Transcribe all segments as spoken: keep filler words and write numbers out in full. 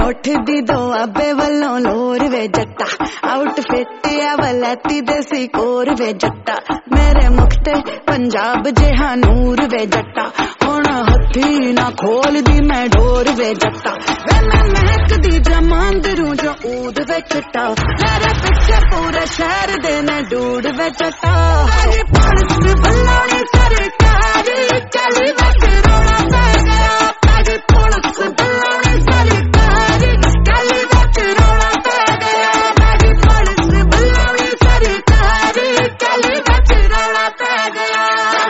होठ दी दो आबे वल्लों लोर वे जट्टा आउटफिट या वलैती देसी कोर वे जट्टा मेरे मुखते पंजाब जेहा नूर वे जट्टा हुण हथी ना खोल दी मैं डोर वे जट्टा वे मैं महक दी जमांदरू जो ऊद वे चट्टा मेरे पिछे पूरे शहर दे ने डूड वे चट्टा मेरी पुलिस बल्लोनी सरकारी चली वच रोना पै गया मेरी पुलिस बल्लोनी सरकारी चली वच रोना पै गया मेरी पुलिस बल्लोनी सरकारी चली वच रोना पै गया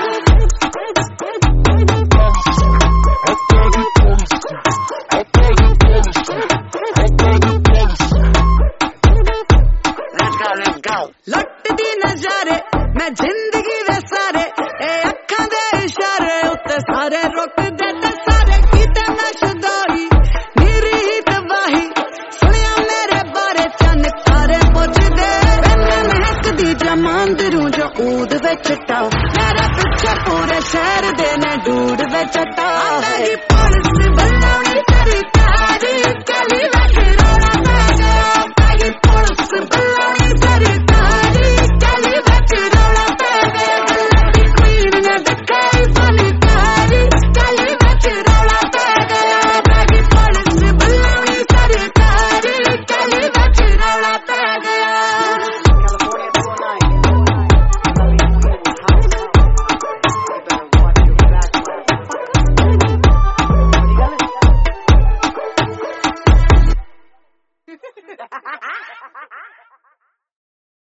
लुट दी नजारे मैं जिंदगी दे सारे ए अखां दे इशारे उत्ते सारे रुक दे ते सारे कीते मैं शुदाई मेरी ही तबाही सुनिया मेरे बारे चन तारे पुछ दे मैं महक दी जमांदरू जो ऊद वे चट्टा मेरे पिछे पूरे शहर दे ने डूड वे चट्टा मेरी पुलिस बल्लोनी सरकारी चली वच रोना पै गया मेरी पुलिस बल्लोनी सरकारी